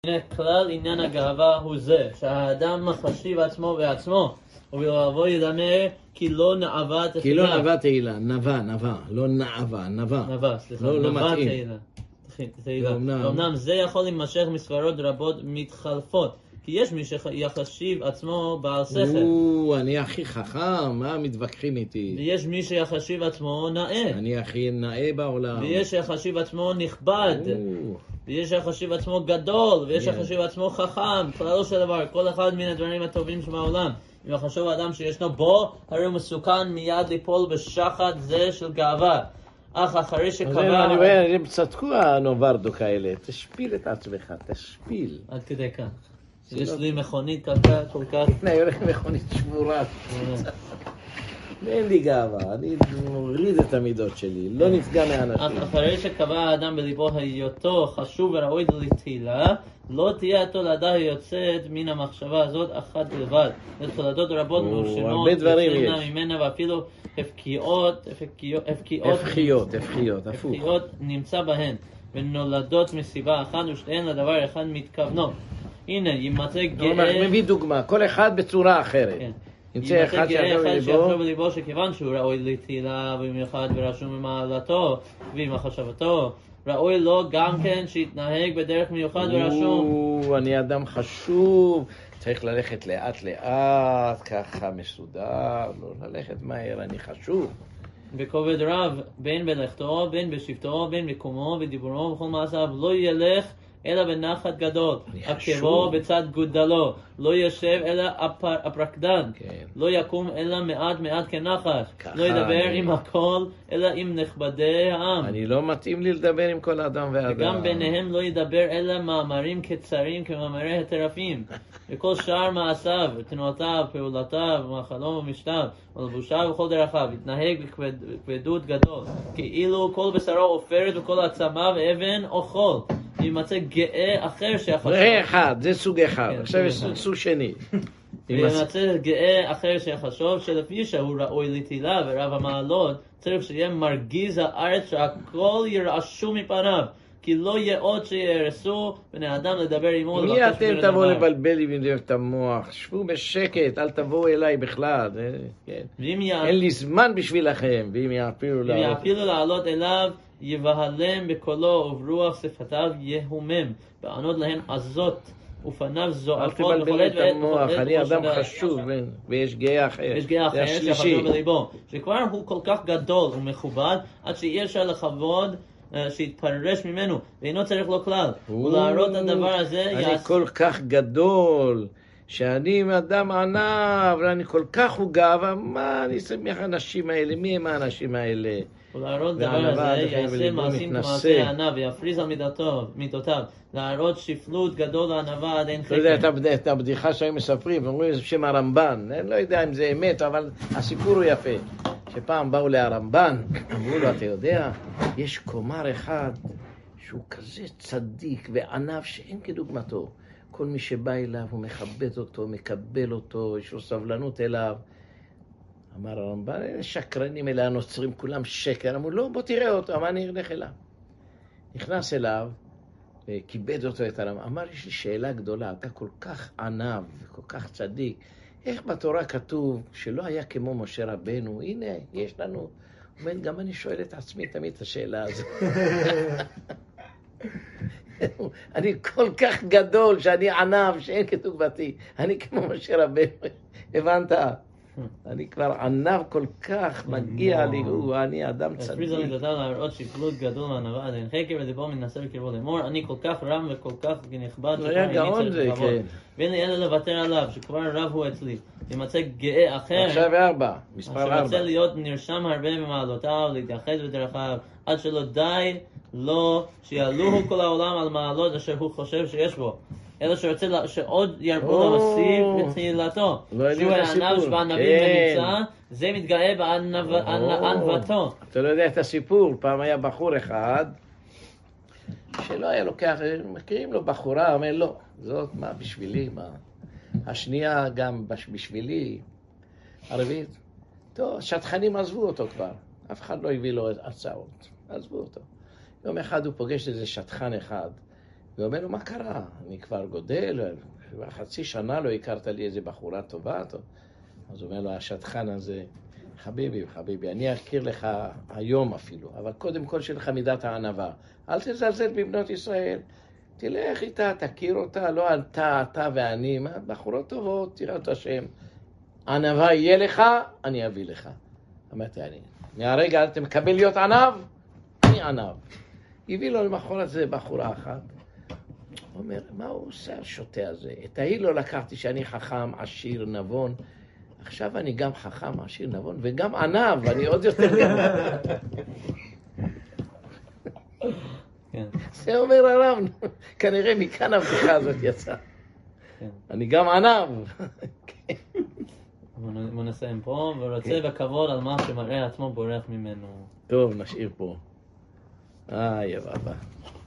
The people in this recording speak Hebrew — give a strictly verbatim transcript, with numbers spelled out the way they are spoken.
כלל עניין הגאווה הוא זה, שהאדם מחשיב עצמו בעצמו, ובלבבו ידמה כי לא נאווה תהילה. כי לא נאווה תהילה, נאווה, נאווה, לא נאווה, נאווה. נאווה, סליחה, לא, לא נאווה מתאים. תהילה. אמנם זה יכול להימשך מספרות רבות מתחלפות, כי יש מי שיחשיב עצמו בעל שכל. או, אני הכי חכם, מה מתווכחים איתי? ויש מי שיחשיב עצמו נאה. אני הכי נאה בעולם. ויש שיחשיב עצמו נכבד. או. ויש שיחשיב עצמו גדול, ויש כן. שיחשיב עצמו חכם. כללו של דבר, כל אחד מן הדברים הטובים שבעולם. אם יחשוב האדם שישנו בו, הרי הוא מסוכן מיד ליפול בשחד זה של גאווה. אך אחרי שקבע... אני רואה, הם צדקו הנוברדוק האלה. תשפיל את עצמך, תשפיל. עד כדי כך. יש לי מכונית ככה, כל כך... לפני הולך מכונית שבורה. אין לי גאווה, אני מוריד את המידות שלי, לא נפגע מאנשים. אחרי שקבע האדם בליבו היותו חשוב וראוי לתהילה, לא תהיה התולדה היוצאת מן המחשבה הזאת אחת בלבד. לתולדות רבות משונות, יוצאנה ממנה ואפילו הפקיעות, הפקיעות, הפקיעות, הפקיעות, הפוך. הפקיעות נמצא בהן, ונולדות מסיבה אחת ושתיהן לדבר אחד מתכוונות. הנה, ימצא גאה... מביא דוגמה, כל אחד בצורה אחרת. ימצא אחד שיחשוב בליבו שכיוון שהוא ראוי לתהילה במיוחד ורשום במעלתו ועם מחשבתו, ראוי לו גם כן שיתנהג בדרך מיוחד ורשום. אני אדם חשוב, צריך ללכת לאט לאט, ככה מסודר, לא ללכת מהר, אני חשוב. בכובד רב, בין בלכתו, בין בשבתו, בין בקומו, בדיבורו וכל מעשיו, לא ילך אלא בנחת גדול, עקבו בצד גודלו, לא ישב אלא הפרקדן, כן. לא יקום אלא מעט מעט כנחש, לא ידבר אני... עם הכל אלא עם נכבדי העם. אני לא מתאים לי לדבר עם כל אדם ואדם. וגם ביניהם לא ידבר אלא מאמרים קצרים כמאמרי הטרפים. וכל שאר מעשיו, תנועותיו, פעולותיו, מחלום ומשתיו, ולבושיו וכל דרכיו, יתנהג בכבדות גדול, כאילו כל בשרו עופרת וכל עצמיו אבן או חול. ימצא גאה אחר שיחשוב. זה אחד, זה סוג אחד. עכשיו יש סוג שני. וימצא גאה אחר שיחשוב שלפי שהוא ראוי לתהילה ורב המעלות, צריך שיהיה מרגיז הארץ שהכל ירעשו מפניו. כי לא יהיה עוד שירסו בני אדם לדבר עמו. מי אתם תבואו לבלבל לי את המוח? שבו בשקט, אל תבואו אליי בכלל. אין לי זמן בשבילכם. ואם יעפילו לעלות אליו, יבהלם בקולו וברוח שפתיו יהומם, בענות להם עזות ופניו זועפות. אל תבלבל את המוח, אני אדם חשוב ויש גאה אחר. יש גאה אחר שחשוב בליבו, שכבר הוא כל כך גדול ומכובד עד שאי אפשר לכבוד שיתפרש ממנו, ואינו צריך לו כלל. ולהראות את הדבר הזה אני כל כך גדול שאני אדם ענב ואני כל כך הוא גאווה. מה אני שמח האנשים האלה? מי הם האנשים האלה? ולהראות דבר הזה יעשה מעשים כמעשה ענב ויפריז על מידותיו, להראות שפלות גדול לענבה עד אין חקר. אתה יודע את הבדיחה שהיו מספרים ואומרים שם הרמב"ן, אני לא יודע אם זה אמת אבל הסיפור הוא יפה. שפעם באו להרמב"ן, אמרו לו אתה יודע יש קומר אחד שהוא כזה צדיק וענב שאין כדוגמתו, כל מי שבא אליו הוא מכבד אותו, מקבל אותו, יש לו סבלנות אליו. אמר הרמב"ן, אלה שקרנים, אלה הנוצרים, כולם שקר. אמרו, לא, בוא תראה אותו. אמר, אני אלך אליו. נכנס אליו, וכיבד אותו את הרמב"ן. אמר, יש לי שאלה גדולה, אתה כל כך ענב, וכל כך צדיק. איך בתורה כתוב שלא היה כמו משה רבנו? הנה, יש לנו. הוא אומר, גם אני שואל את עצמי תמיד את השאלה הזאת. אני כל כך גדול, שאני ענב, שאין כתובתי. אני כמו משה רבנו. הבנת? אני כבר ענב כל כך, מגיע לי, הוא, אני אדם צדיק. הפריז על מידותיו להראות שפלות גדול וענווה עד אין חקר, ודיבור מנסה בקרבו לאמור, אני כל כך רם וכל כך נכבד, זה היה גאון זה, כן. ואין לי אלא לוותר עליו, שכבר רב הוא אצלי. ימצא גאה אחר, עכשיו ארבע, מספר ארבע. שרוצה להיות נרשם הרבה במעלותיו, להתייחד בדרכיו, עד שלא די לו שיעלוהו כל העולם על מעלות אשר הוא חושב שיש בו. אלא שרוצה שעוד ירבו למסיב בתהילתו. שהוא הענב שבענבים נמצא, זה מתגאה בענוותו. אתה לא יודע את הסיפור, פעם היה בחור אחד, שלא היה לוקח, מכירים לו בחורה, אומר לא, זאת מה בשבילי, מה? השנייה גם בשבילי, הרביעית. טוב, שטחנים עזבו אותו כבר, אף אחד לא הביא לו הצעות, עזבו אותו. יום אחד הוא פוגש איזה שטחן אחד, הוא אומר לו, מה קרה? אני כבר גודל, חצי שנה לא הכרת לי איזה בחורה טובה. אז הוא אומר לו, השטחן הזה, חביבי, חביבי, אני אכיר לך היום אפילו, אבל קודם כל שלך מידת הענווה. אל תזלזל בבנות ישראל. תלך איתה, תכיר אותה, לא אתה, אתה ואני, בחורות טובות, תראה את השם. ענווה יהיה לך, אני אביא לך. אמרתי, אני, מהרגע אתה מקבל להיות ענב, אני ענב. הביא לו למחור הזה בחורה אחת. הוא אומר, מה הוא עושה השוטה הזה? את ההיא לא לקחתי שאני חכם, עשיר, נבון. עכשיו אני גם חכם, עשיר, נבון, וגם ענב, אני עוד יותר גם. זה אומר הרב, כנראה מכאן הבדיחה הזאת יצא. אני גם ענב. בוא נסיים פה, ורוצה בכבוד על מה שמראה עצמו בורח ממנו. טוב, נשאיר פה. איי, אבא.